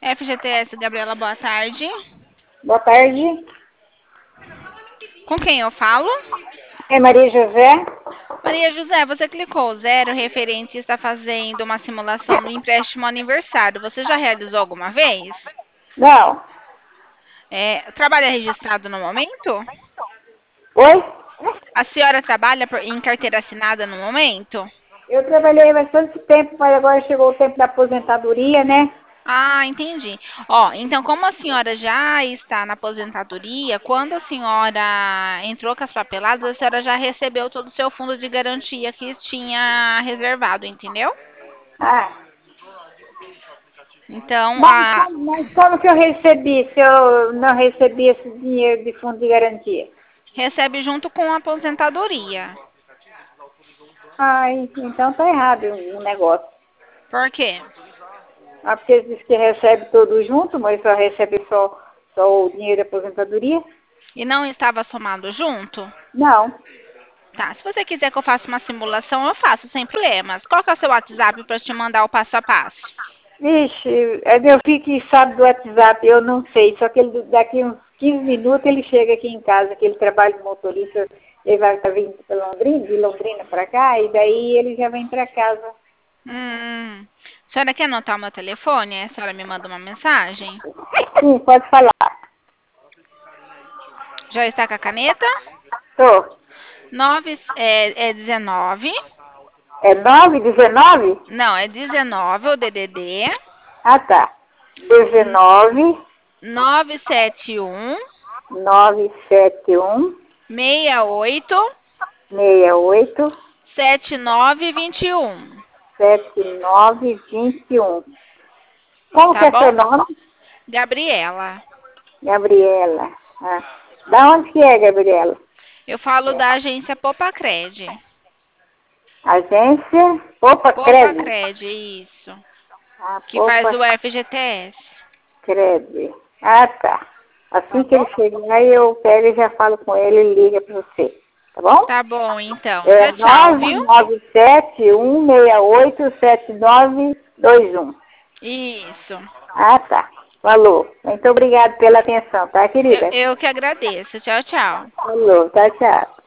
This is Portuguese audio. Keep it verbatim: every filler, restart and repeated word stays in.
F G T S, Gabriela, boa tarde. Boa tarde. Com quem eu falo? É Maria José? Maria José, você clicou zero referente e está fazendo uma simulação do empréstimo aniversário. Você já realizou alguma vez? Não. É, trabalha registrado no momento? Oi? A senhora trabalha por- em carteira assinada no momento? Eu trabalhei bastante tempo, mas agora chegou o tempo da aposentadoria, né? Ah, entendi. Ó, então como a senhora já está na aposentadoria, quando a senhora entrou com as papeladas, a senhora já recebeu todo o seu fundo de garantia que tinha reservado, entendeu? Ah. Então, Mas, a como- mas como que eu recebi se eu não recebi esse dinheiro de fundo de garantia? recebe junto com a aposentadoria. Ai, então tá errado o negócio. Por quê? Ah, porque eles dizem que recebe tudo junto, mas só recebe só, só o dinheiro da aposentadoria? E não estava somado junto? Não. Tá, se você quiser que eu faça uma simulação, eu faço sem problemas. Qual que é o seu WhatsApp para eu te mandar o passo a passo? Vixe, é meu filho que sabe do WhatsApp, eu não sei. Só que ele, daqui uns quinze minutos ele chega aqui em casa, que ele trabalha de motorista, ele vai estar vindo para Londrina, de Londrina para cá, e daí ele já vem para casa. Hum, a senhora quer anotar o meu telefone? A senhora me manda uma mensagem? Sim, pode falar. Já está com a caneta? Tô. Nove é, é dezenove. É nove, dezenove? Não, é dezenove o D D D. Ah, tá. dezenove, nove sete um nove sete um, seis oito seis oito, sete nove dois um. sete nove dois um. Como que Tá é seu bom? nome? Gabriela. Gabriela. Ah. Da onde que é, Gabriela? Eu falo da agência Popacred. Agência Opa Crédito. Popacred, isso. Ah, Que faz Opa o F G T S. Crédito. Ah, tá. Tá Assim que bom? ele chegar, eu pego e já falo com ele e liga para você. Tá bom? Tá bom, então. É Tchau, tchau, nove viu? nove sete um seis oito sete nove dois um. Isso. Ah, tá. Falou. Muito obrigado pela atenção, tá, Eu, querida? eu que agradeço. Tchau, tchau. Falou. Tchau, tchau.